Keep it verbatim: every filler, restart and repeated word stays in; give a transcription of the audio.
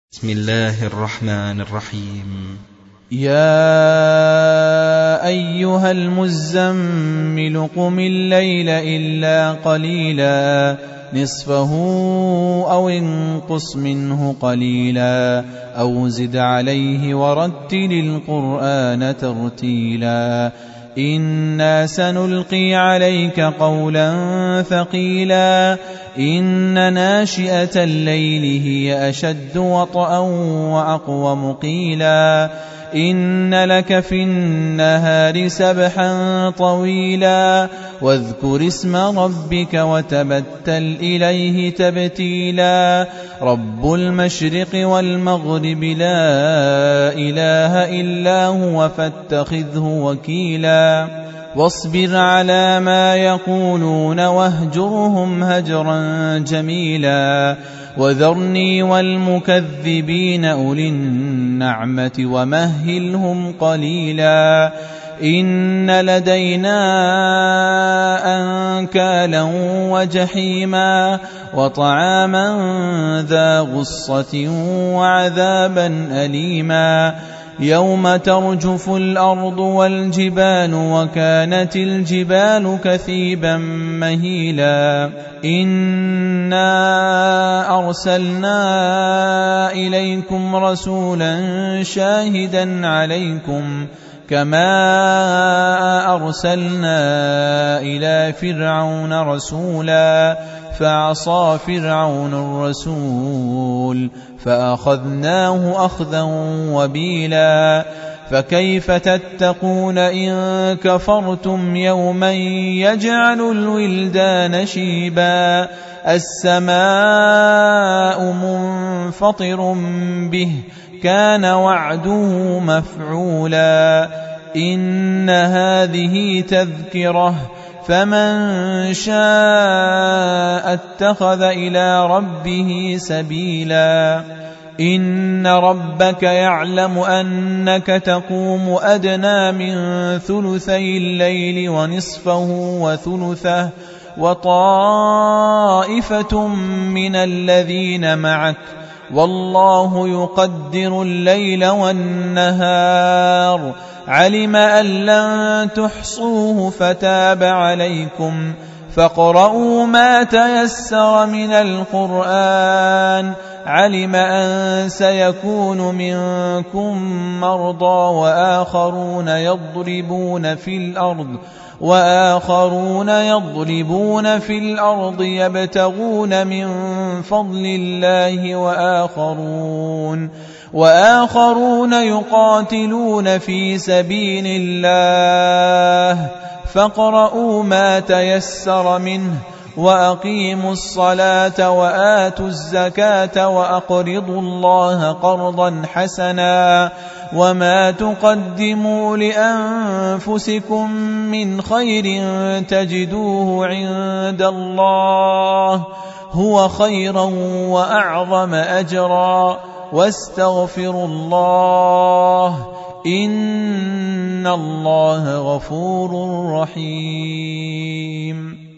بسم الله الرحمن الرحيم. يا أيها المزمل قم الليل إلا قليلا نصفه أو انقص منه قليلا أو زد عليه ورتل القرآن ترتيلا إنا سنلقي عليك قولا ثقيلا إن ناشئة الليل هي أشد وطئا وأقوم قيلا إن لك في النهار سبحا طويلا واذكر اسم ربك وتبتل إليه تبتيلا رب المشرق والمغرب لا إله إلا هو فاتخذه وكيلا واصبر على ما يقولون واهجرهم هجرا جميلا وذرني والمكذبين أولي النعمة ومهلهم قليلا إن لدينا أنكالا وجحيما وطعاما ذا غصة وعذابا أليما يوم ترجف الأرض والجبال وكانت الجبال كثيبا مهيلا إنا أرسلنا إليكم رسولا شاهدا عليكم كما أرسلنا إلى فرعون رسولا فعصى فرعون الرسول فأخذناه أخذا وبيلا فكيف تتقون إن كفرتم يوما يجعل الولدان شيبا السماء منفطر به كان وعده مفعولا إن هذه تذكرة فمن شاء اتخذ إلى ربه سبيلا إن ربك يعلم أنك تقوم أدنى من ثلثي الليل ونصفه وثلثه وطائفة من الذين معك والله يقدر الليل والنهار علم أن لن تحصوه فتاب عليكم فاقرؤوا ما تيسر من القرآن علم أن سيكون منكم مرضى وآخرون يضربون في الأرض وآخرون يضربون في الأرض يبتغون من فضل الله وآخرون وآخرون يقاتلون في سبيل الله فاقرؤوا ما تيسر منه وأقيموا الصلاة وآتوا الزكاة وأقرضوا الله قرضا حسنا وما تقدموا لأنفسكم من خير تجدوه عند الله هو خيرا وأعظم أجرا واستغفروا الله إن الله غفور رحيم.